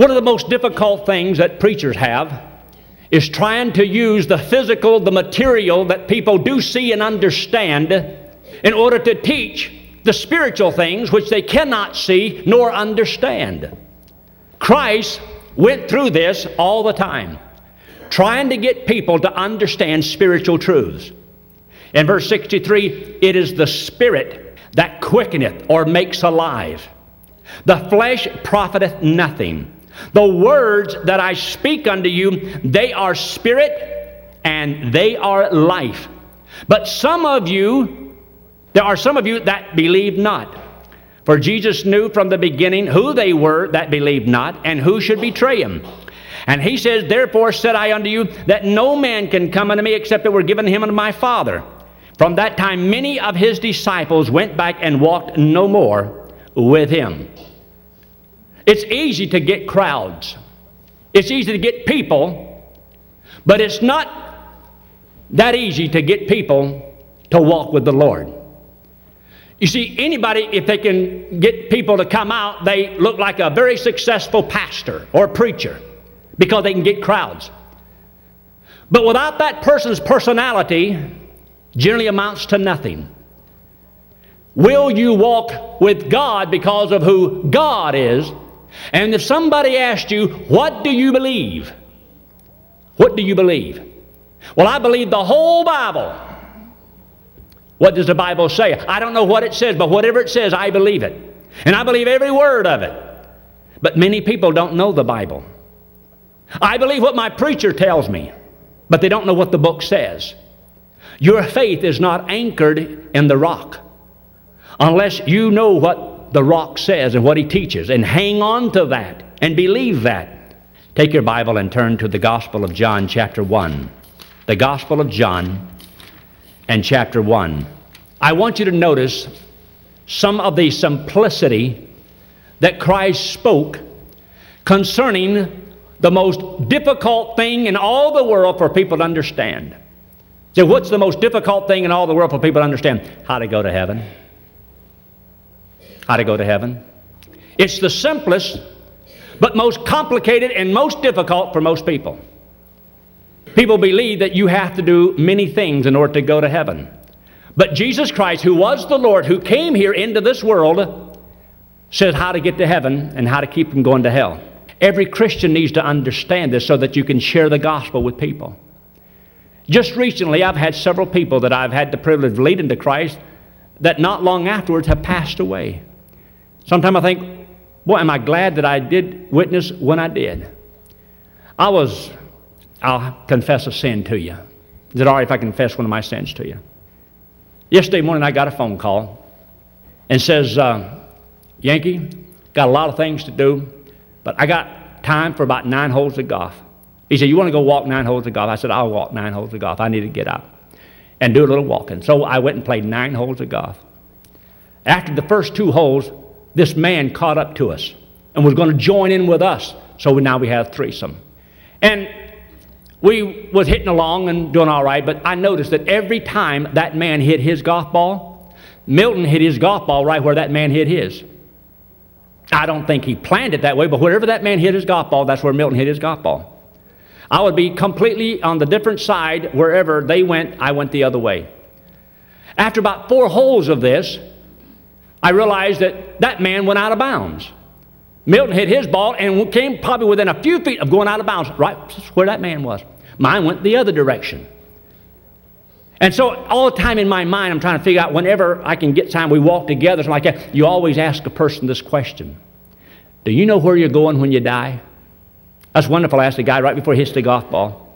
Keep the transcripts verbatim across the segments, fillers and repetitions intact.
One of the most difficult things that preachers have is trying to use the physical, the material that people do see and understand in order to teach the spiritual things which they cannot see nor understand. Christ went through this all the time, trying to get people to understand spiritual truths. In verse sixty-three, it is the Spirit that quickeneth or makes alive. The flesh profiteth nothing. The words that I speak unto you, they are spirit and they are life. But some of you, there are some of you that believe not. For Jesus knew from the beginning who they were that believed not, and who should betray him. And he says, therefore said I unto you, that no man can come unto me except it were given him unto my Father. From that time many of his disciples went back and walked no more with him. It's easy to get crowds. It's easy to get people, but it's not that easy to get people to walk with the Lord. You see, anybody, if they can get people to come out, they look like a very successful pastor or preacher because they can get crowds. But without that person's personality, generally amounts to nothing. Will you walk with God because of who God is? And if somebody asked you, what do you believe? What do you believe? Well, I believe the whole Bible. What does the Bible say? I don't know what it says, but whatever it says, I believe it. And I believe every word of it. But many people don't know the Bible. I believe what my preacher tells me, but they don't know what the book says. Your faith is not anchored in the rock unless you know what the rock says and what he teaches, and hang on to that and believe that. Take your Bible and turn to the Gospel of John chapter one. The Gospel of John and chapter one. I want you to notice some of the simplicity that Christ spoke concerning the most difficult thing in all the world for people to understand. So what's the most difficult thing in all the world for people to understand? How to go to heaven. How to go to heaven. It's the simplest, but most complicated and most difficult for most people. People believe that you have to do many things in order to go to heaven. But Jesus Christ, who was the Lord, who came here into this world, says how to get to heaven and how to keep from going to hell. Every Christian needs to understand this so that you can share the gospel with people. Just recently, I've had several people that I've had the privilege of leading to Christ that not long afterwards have passed away. Sometimes I think, boy, am I glad that I did witness when I did. I was, I'll confess a sin to you. Is it all right if I confess one of my sins to you? Yesterday morning I got a phone call and says, uh, Yankee, got a lot of things to do, but I got time for about nine holes of golf. He said, you want to go walk nine holes of golf? I said, I'll walk nine holes of golf. I need to get out and do a little walking. So I went and played nine holes of golf. After the first two holes, this man caught up to us and was going to join in with us. So now we have a threesome. And we was hitting along and doing all right, but I noticed that every time that man hit his golf ball, Milton hit his golf ball right where that man hit his. I don't think he planned it that way, but wherever that man hit his golf ball, that's where Milton hit his golf ball. I would be completely on the different side. Wherever they went, I went the other way. After about four holes of this, I realized that that man went out of bounds. Milton hit his ball and came probably within a few feet of going out of bounds, right where that man was. Mine went the other direction. And so all the time in my mind, I'm trying to figure out whenever I can get time, we walk together, something like that. You always ask a person this question. Do you know where you're going when you die? That's wonderful. I asked the guy right before he hits the golf ball.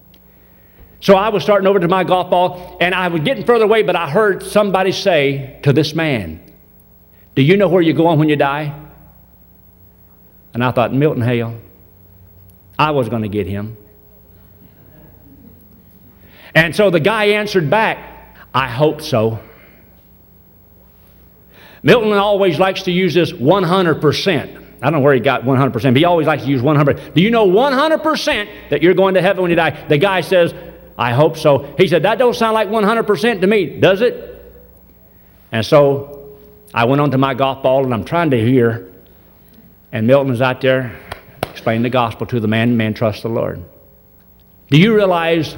So I was starting over to my golf ball, and I was getting further away, but I heard somebody say to this man, do you know where you're going when you die? And I thought, Milton Hale, I was going to get him. And so the guy answered back, I hope so. Milton always likes to use this one hundred percent. I don't know where he got one hundred percent, but he always likes to use one hundred percent. Do you know one hundred percent that you're going to heaven when you die? The guy says, I hope so. He said, that don't sound like one hundred percent to me, does it? And so I went on to my golf ball, and I'm trying to hear, and Milton is out there Explain the gospel to the man, and man trusts the Lord. Do you realize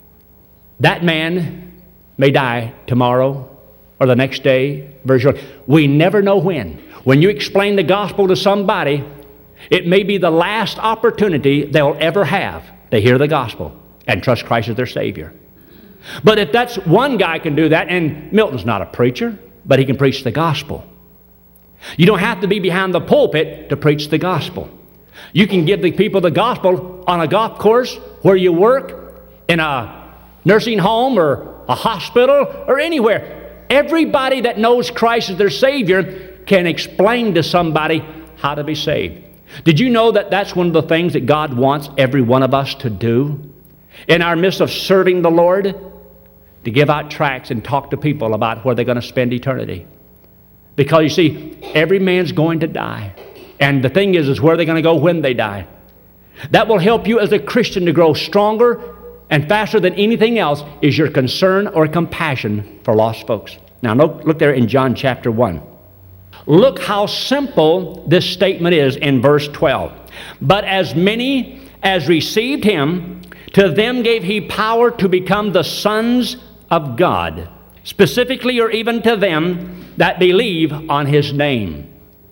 that man may die tomorrow or the next day? Very short. We never know when. When you explain the gospel to somebody, it may be the last opportunity they'll ever have to hear the gospel and trust Christ as their Savior. But if that's one guy can do that, and Milton's not a preacher, but he can preach the gospel. You don't have to be behind the pulpit to preach the gospel. You can give the people the gospel on a golf course, where you work, in a nursing home or a hospital or anywhere. Everybody that knows Christ as their Savior can explain to somebody how to be saved. Did you know that that's one of the things that God wants every one of us to do? In our midst of serving the Lord, to give out tracts and talk to people about where they're going to spend eternity. Because you see, every man's going to die. And the thing is, is where they're going to go when they die. That will help you as a Christian to grow stronger and faster than anything else is your concern or compassion for lost folks. Now look, look there in John chapter one. Look how simple this statement is in verse twelve. But as many as received him, to them gave he power to become the sons of God, specifically or even to them that believe on his name.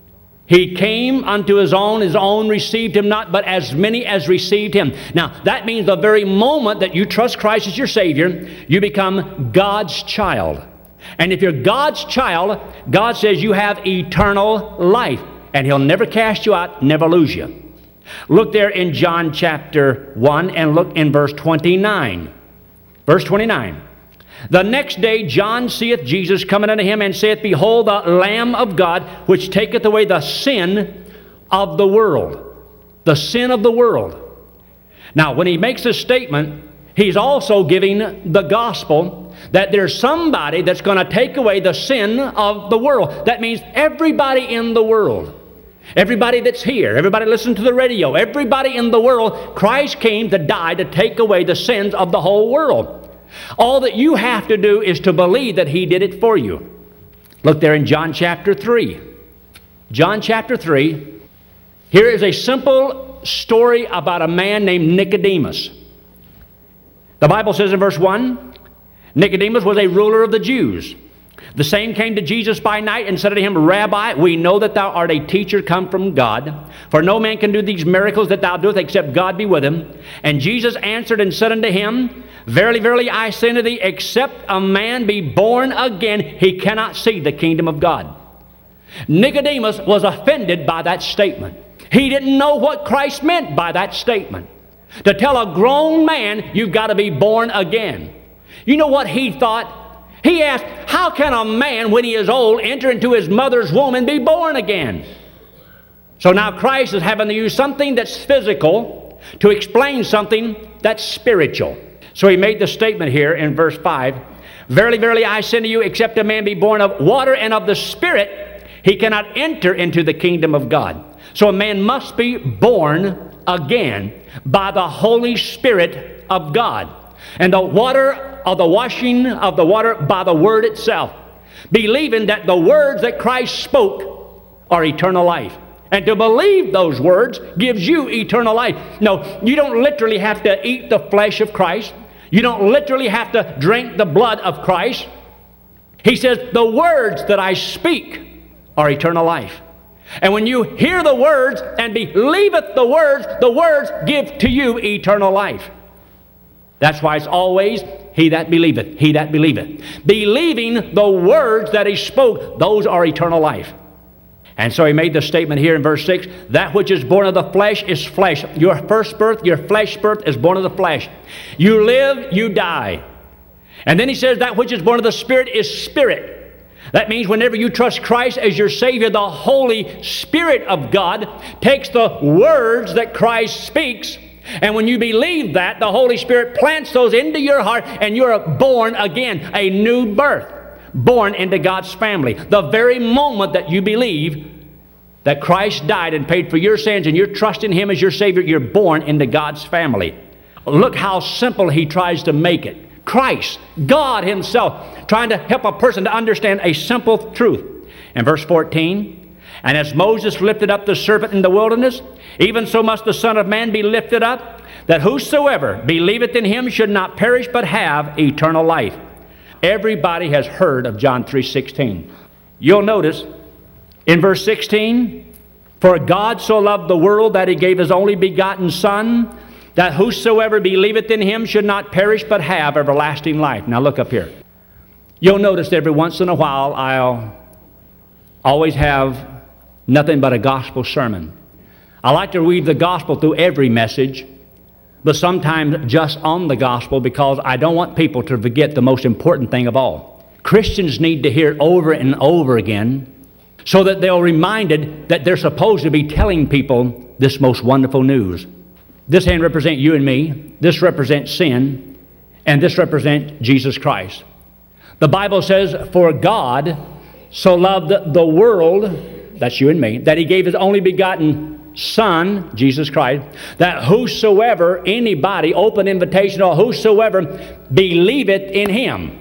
He came unto his own, his own received him not, but as many as received him. Now, that means the very moment that you trust Christ as your Savior, you become God's child. And if you're God's child, God says you have eternal life, and he'll never cast you out, never lose you. Look there in John chapter one and look in verse twenty-nine. Verse twenty-nine. The next day John seeth Jesus coming unto him, and saith, Behold, the Lamb of God, which taketh away the sin of the world. The sin of the world. Now, when he makes this statement, he's also giving the gospel that there's somebody that's going to take away the sin of the world. That means everybody in the world. Everybody that's here, everybody listening to the radio, everybody in the world, Christ came to die to take away the sins of the whole world. All that you have to do is to believe that he did it for you. Look there in John chapter three. John chapter three. Here is a simple story about a man named Nicodemus. The Bible says in verse one, Nicodemus was a ruler of the Jews. The same came to Jesus by night and said unto him, Rabbi, we know that thou art a teacher come from God, for no man can do these miracles that thou doest except God be with him. And Jesus answered and said unto him, Verily, verily, I say unto thee, except a man be born again, he cannot see the kingdom of God. Nicodemus was offended by that statement. He didn't know what Christ meant by that statement. To tell a grown man, you've got to be born again. You know what he thought? He asked, how can a man, when he is old, enter into his mother's womb and be born again? So now Christ is having to use something that's physical to explain something that's spiritual. So he made the statement here in verse five, Verily, verily, I say unto you, except a man be born of water and of the Spirit, he cannot enter into the kingdom of God. So a man must be born again by the Holy Spirit of God. And the water of the washing of the water by the Word itself. Believing that the words that Christ spoke are eternal life. And to believe those words gives you eternal life. No, you don't literally have to eat the flesh of Christ. You don't literally have to drink the blood of Christ. He says, the words that I speak are eternal life. And when you hear the words and believeth the words, the words give to you eternal life. That's why it's always, he that believeth, he that believeth. Believing the words that he spoke, those are eternal life. And so he made the statement here in verse six, that which is born of the flesh is flesh. Your first birth, your flesh birth is born of the flesh. You live, you die. And then he says that which is born of the Spirit is spirit. That means whenever you trust Christ as your Savior, the Holy Spirit of God takes the words that Christ speaks, and when you believe that, the Holy Spirit plants those into your heart, and you're born again, a new birth, born into God's family. The very moment that you believe that Christ died and paid for your sins, and you're trusting him as your Savior, you're born into God's family. Look how simple he tries to make it. Christ, God himself, trying to help a person to understand a simple truth. In verse fourteen, And as Moses lifted up the serpent in the wilderness, even so must the Son of Man be lifted up, that whosoever believeth in him should not perish but have eternal life. Everybody has heard of John three sixteen. You'll notice in verse sixteen, for God so loved the world that he gave his only begotten Son, that whosoever believeth in him should not perish but have everlasting life. Now look up here. You'll notice every once in a while I'll always have nothing but a gospel sermon. I like to read the gospel through every message, but sometimes just on the gospel, because I don't want people to forget the most important thing of all. Christians need to hear it over and over again so that they're reminded that they're supposed to be telling people this most wonderful news. This hand represents you and me, this represents sin, and this represents Jesus Christ. The Bible says, for God so loved the world, that's you and me, that he gave his only begotten Son, Jesus Christ, that whosoever, anybody, open invitation, or whosoever believeth in him.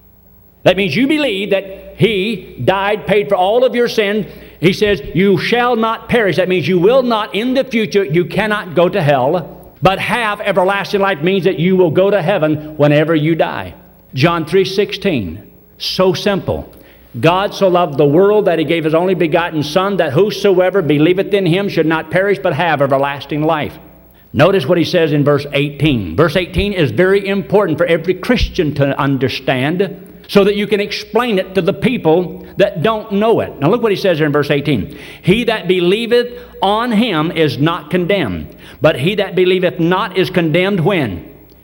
That means you believe that he died, paid for all of your sins. He says, you shall not perish. That means you will not, in the future, you cannot go to hell, but have everlasting life means that you will go to heaven whenever you die. John three sixteen, so simple. God so loved the world that he gave his only begotten Son, that whosoever believeth in him should not perish but have everlasting life. Notice what he says in verse eighteen. Verse eighteen is very important for every Christian to understand so that you can explain it to the people that don't know it. Now look what he says here in verse eighteen. He that believeth on him is not condemned, but he that believeth not is condemned when?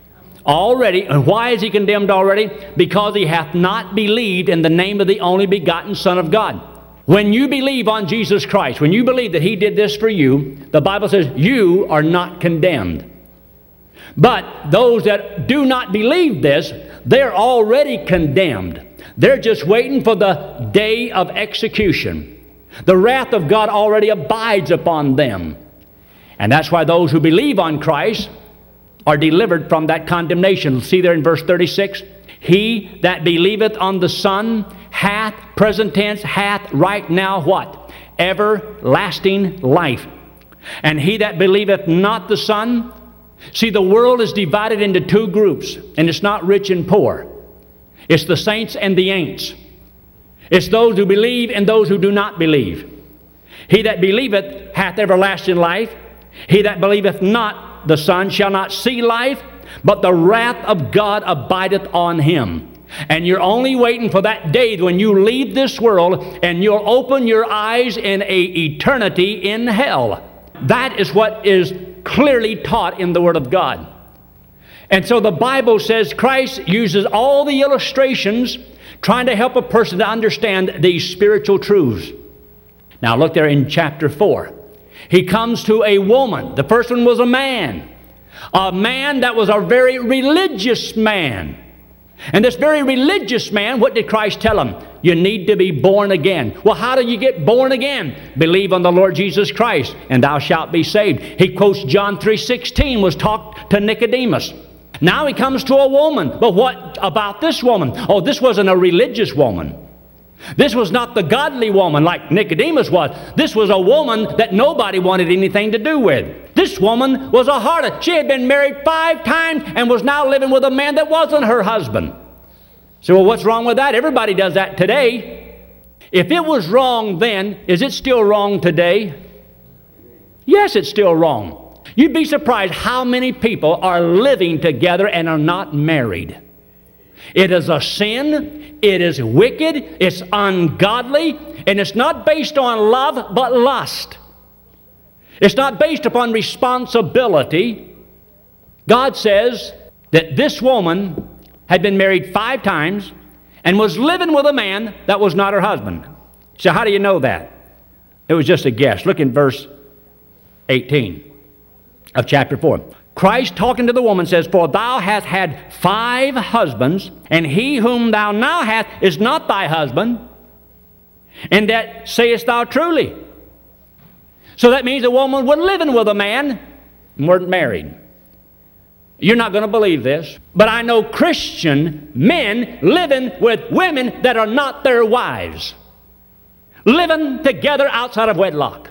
Already. And why is he condemned already? Because he hath not believed in the name of the only begotten Son of God. When you believe on Jesus Christ, when you believe that he did this for you, the Bible says you are not condemned. But those that do not believe this, they're already condemned. They're just waiting for the day of execution. The wrath of God already abides upon them. And that's why those who believe on Christ are delivered from that condemnation. See there in verse thirty-six, he that believeth on the Son hath, present tense, hath right now what? Everlasting life. And he that believeth not the Son, see, the world is divided into two groups, and it's not rich and poor. It's the saints and the ain'ts. It's those who believe and those who do not believe. He that believeth hath everlasting life. He that believeth not the Son shall not see life, but the wrath of God abideth on him. And you're only waiting for that day when you leave this world and you'll open your eyes in a eternity in hell. That is what is clearly taught in the Word of God. And so the Bible says Christ uses all the illustrations trying to help a person to understand these spiritual truths. Now look there in chapter four. He comes to a woman. The first one was a man. A man that was a very religious man. And this very religious man, what did Christ tell him? You need to be born again. Well, how do you get born again? Believe on the Lord Jesus Christ, and thou shalt be saved. He quotes John three sixteen, was talked to Nicodemus. Now he comes to a woman. But what about this woman? Oh, this wasn't a religious woman. This was not the godly woman like Nicodemus was. This was a woman that nobody wanted anything to do with. This woman was a harlot. She had been married five times and was now living with a man that wasn't her husband. So, well, what's wrong with that? Everybody does that today. If it was wrong then, is it still wrong today? Yes, it's still wrong. You'd be surprised how many people are living together and are not married. It is a sin, it is wicked, it's ungodly, and it's not based on love but lust. It's not based upon responsibility. God says that this woman had been married five times and was living with a man that was not her husband. So how do you know that? It was just a guess. Look in verse eighteen of chapter four. Christ talking to the woman says, for thou hast had five husbands, and he whom thou now hast is not thy husband, and that sayest thou truly. So that means the woman was living with a man and weren't married. You're not going to believe this, but I know Christian men living with women that are not their wives. living together outside of wedlock.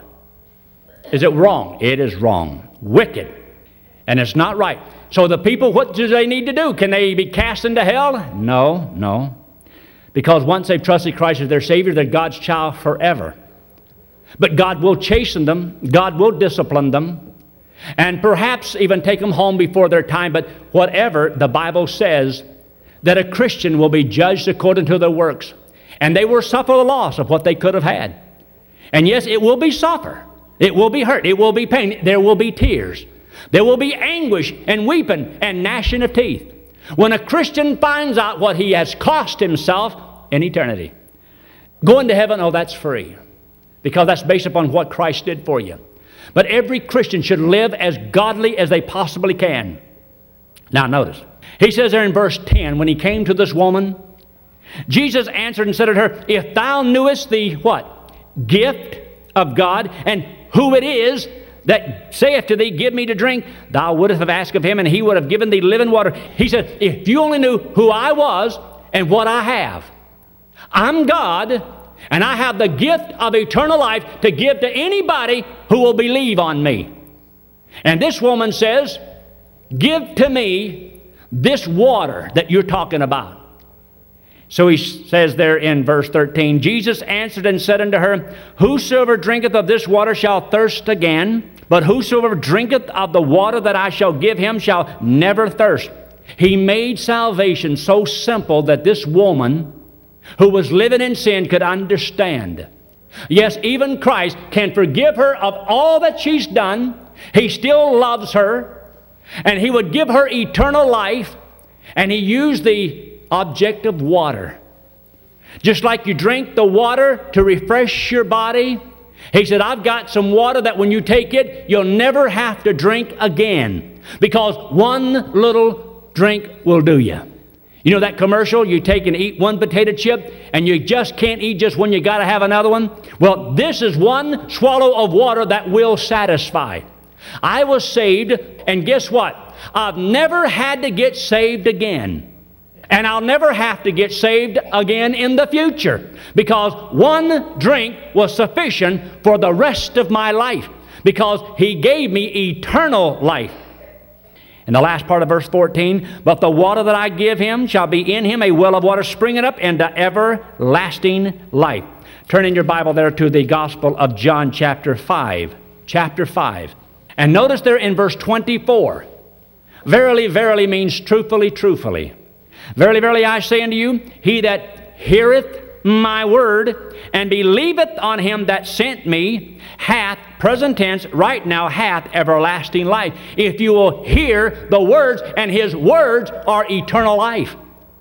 Is it wrong? It is wrong. Wicked. And it's not right. So the people, what do they need to do? Can they be cast into hell? No, no. Because once they've trusted Christ as their Savior, they're God's child forever. But God will chasten them. God will discipline them. And perhaps even take them home before their time. But whatever, the Bible says that a Christian will be judged according to their works. And they will suffer the loss of what they could have had. And yes, it will be suffer. It will be hurt. It will be pain. There will be tears. There will be anguish and weeping and gnashing of teeth when a Christian finds out what he has cost himself in eternity. Going to heaven, oh, that's free, because that's based upon what Christ did for you. But every Christian should live as godly as they possibly can. Now notice, he says there in verse ten, when he came to this woman, Jesus answered and said to her, if thou knewest the what? Gift of God, and who it is that saith to thee, give me to drink, thou wouldst have asked of him, and he would have given thee living water. He said, if you only knew who I was and what I have. I'm God, and I have the gift of eternal life to give to anybody who will believe on me. And this woman says, give to me this water that you're talking about. So he says there in verse thirteen, Jesus answered and said unto her, whosoever drinketh of this water shall thirst again, but whosoever drinketh of the water that I shall give him shall never thirst. He made salvation so simple that this woman who was living in sin could understand. Yes, even Christ can forgive her of all that she's done. He still loves her, and he would give her eternal life, and he used the object of water. Just like you drink the water to refresh your body, he said, I've got some water that when you take it, you'll never have to drink again, because one little drink will do you. You know that commercial, you take and eat one potato chip and you just can't eat just when you got to have another one? Well, this is one swallow of water that will satisfy. I was saved, and guess what? I've never had to get saved again. And I'll never have to get saved again in the future, because one drink was sufficient for the rest of my life, because he gave me eternal life. In the last part of verse fourteen, but the water that I give him shall be in him a well of water springing up into everlasting life. Turn in your Bible there to the Gospel of John chapter five. Chapter five. And notice there in verse twenty-four, verily, verily means truthfully, truthfully. Verily, verily, I say unto you, he that heareth my word and believeth on him that sent me hath, present tense, right now, hath everlasting life. If you will hear the words, and his words are eternal life.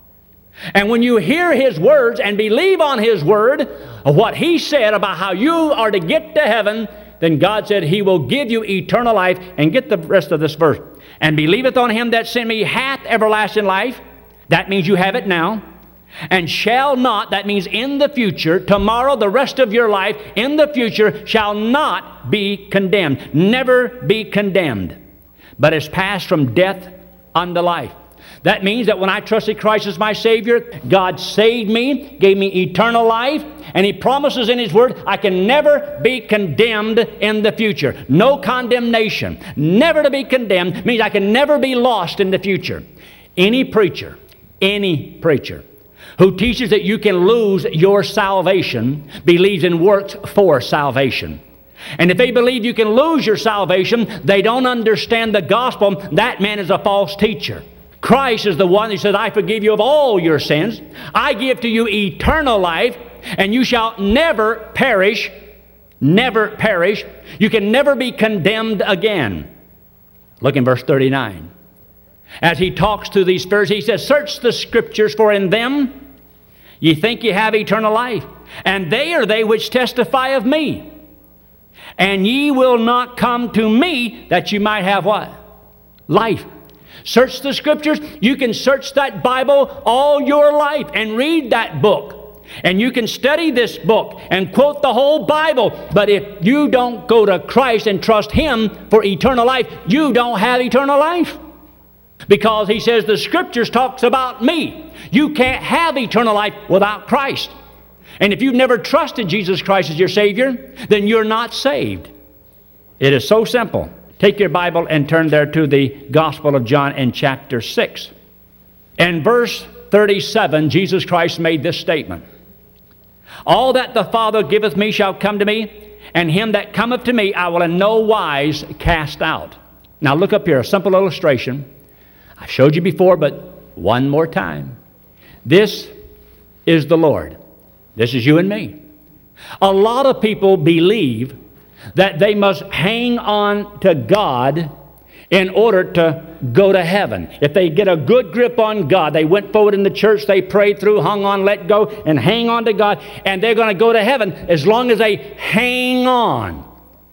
And when you hear his words and believe on his word, what he said about how you are to get to heaven, then God said he will give you eternal life. And get the rest of this verse. And believeth on him that sent me hath everlasting life. That means you have it now. And shall not, that means in the future, tomorrow, the rest of your life, in the future, shall not be condemned. Never be condemned. But is passed from death unto life. That means that when I trusted Christ as my Savior, God saved me, gave me eternal life, and he promises in his word, I can never be condemned in the future. No condemnation. Never to be condemned means I can never be lost in the future. Any preacher, any preacher who teaches that you can lose your salvation believes in works for salvation. And if they believe you can lose your salvation, they don't understand the gospel. That man is a false teacher. Christ is the one who says, I forgive you of all your sins. I give to you eternal life, and you shall never perish, never perish. You can never be condemned again. Look in verse thirty-nine. As he talks to these Pharisees, he says, search the Scriptures, for in them ye think ye have eternal life, and they are they which testify of me. And ye will not come to me that you might have what? Life. Search the Scriptures. You can search that Bible all your life and read that book. And you can study this book and quote the whole Bible. But if you don't go to Christ and trust him for eternal life, you don't have eternal life. Because he says the Scriptures talks about me. You can't have eternal life without Christ. And if you've never trusted Jesus Christ as your Savior, then you're not saved. It is so simple. Take your Bible and turn there to the Gospel of John in chapter six. In verse thirty-seven, Jesus Christ made this statement. All that the Father giveth me shall come to me, and him that cometh to me I will in no wise cast out. Now look up here, a simple illustration. I showed you before, but one more time. This is the Lord. This is you and me. A lot of people believe that they must hang on to God in order to go to heaven. If they get a good grip on God, they went forward in the church, they prayed through, hung on, let go, and hang on to God, and they're going to go to heaven as long as they hang on.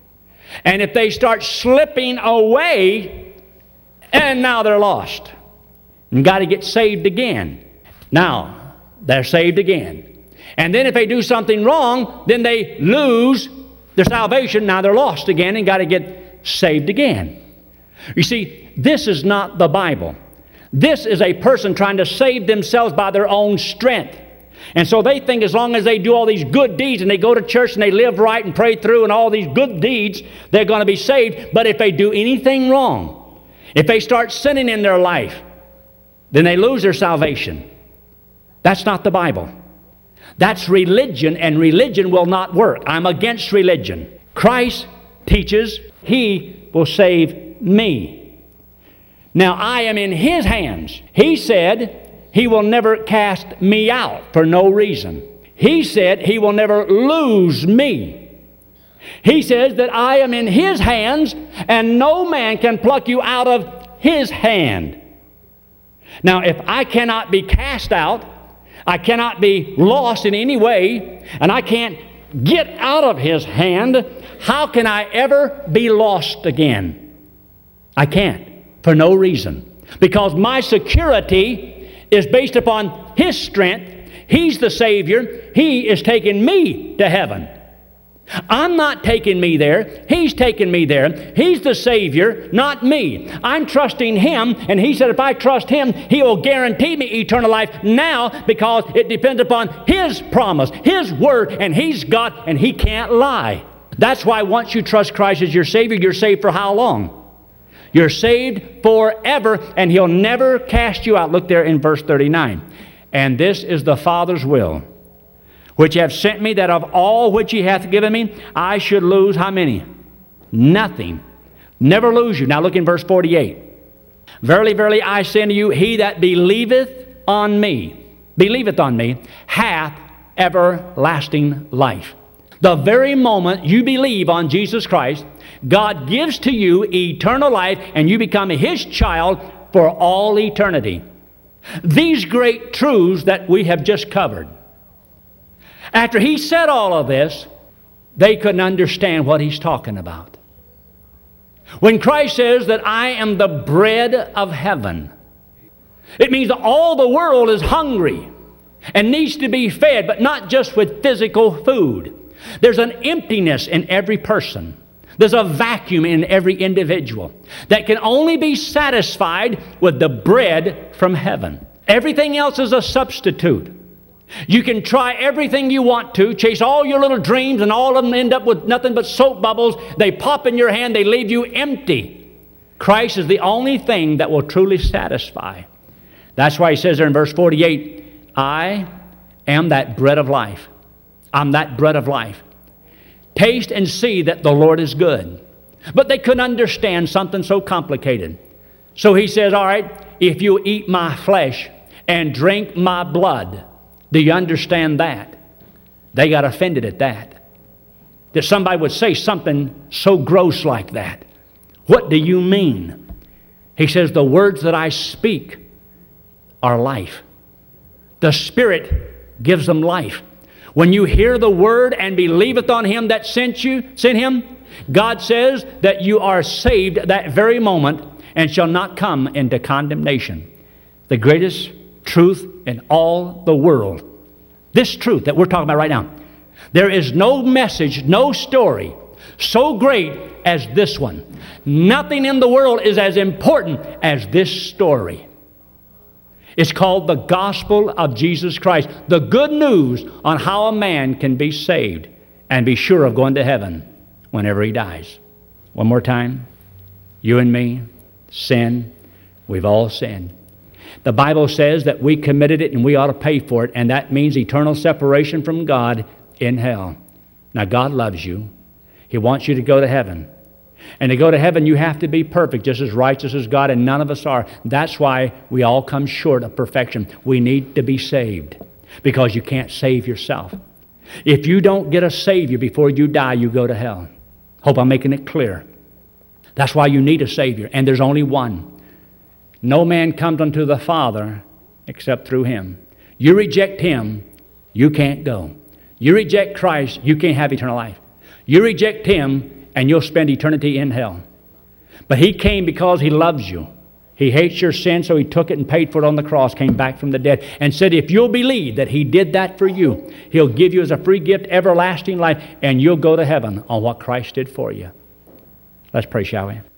And if they start slipping away, and now they're lost and got to get saved again. Now, they're saved again. And then if they do something wrong, then they lose their salvation. Now they're lost again and got to get saved again. You see, this is not the Bible. This is a person trying to save themselves by their own strength. And so they think as long as they do all these good deeds and they go to church and they live right and pray through and all these good deeds, they're going to be saved. But if they do anything wrong, if they start sinning in their life, then they lose their salvation. That's not the Bible. That's religion, and religion will not work. I'm against religion. Christ teaches He will save me. Now I am in His hands. He said He will never cast me out for no reason. He said He will never lose me. He says that I am in His hands and no man can pluck you out of His hand. Now if I cannot be cast out, I cannot be lost in any way, and I can't get out of His hand, how can I ever be lost again? I can't, for no reason. Because my security is based upon His strength. He's the Savior. He is taking me to heaven. I'm not taking me there. He's taking me there. He's the Savior, not me. I'm trusting Him, and He said if I trust Him, He will guarantee me eternal life now because it depends upon His promise, His Word, and He's God, and He can't lie. That's why once you trust Christ as your Savior, you're saved for how long? You're saved forever, and He'll never cast you out. Look there in verse thirty-nine. And this is the Father's will, which have sent me, that of all which He hath given me, I should lose how many? Nothing. Never lose you. Now look in verse forty-eight. Verily, verily, I say unto you, he that believeth on me, believeth on me, hath everlasting life. The very moment you believe on Jesus Christ, God gives to you eternal life, and you become His child for all eternity. These great truths that we have just covered, after He said all of this, they couldn't understand what He's talking about. When Christ says that I am the bread of heaven, it means that all the world is hungry and needs to be fed, but not just with physical food. There's an emptiness in every person. There's a vacuum in every individual that can only be satisfied with the bread from heaven. Everything else is a substitute. You can try everything you want to, chase all your little dreams, and all of them end up with nothing but soap bubbles. They pop in your hand, they leave you empty. Christ is the only thing that will truly satisfy. That's why He says there in verse forty-eight, I am that bread of life. I'm that bread of life. Taste and see that the Lord is good. But they couldn't understand something so complicated. So He says, all right, if you eat my flesh and drink my blood, do you understand that? They got offended at that. That somebody would say something so gross like that. What do you mean? He says, the words that I speak are life. The Spirit gives them life. When you hear the Word and believeth on Him that sent you, sent Him, God says that you are saved that very moment and shall not come into condemnation. The greatest truth in all the world. This truth that we're talking about right now. There is no message, no story so great as this one. Nothing in the world is as important as this story. It's called the gospel of Jesus Christ. The good news on how a man can be saved and be sure of going to heaven whenever he dies. One more time. You and me, sin. We've all sinned. The Bible says that we committed it and we ought to pay for it, and that means eternal separation from God in hell. Now, God loves you. He wants you to go to heaven. And to go to heaven, you have to be perfect, just as righteous as God, and none of us are. That's why we all come short of perfection. We need to be saved, because you can't save yourself. If you don't get a Savior before you die, you go to hell. Hope I'm making it clear. That's why you need a Savior, and there's only one. No man comes unto the Father except through Him. You reject Him, you can't go. You reject Christ, you can't have eternal life. You reject Him, and you'll spend eternity in hell. But He came because He loves you. He hates your sin, so He took it and paid for it on the cross, came back from the dead, and said if you'll believe that He did that for you, He'll give you as a free gift everlasting life, and you'll go to heaven on what Christ did for you. Let's pray, shall we?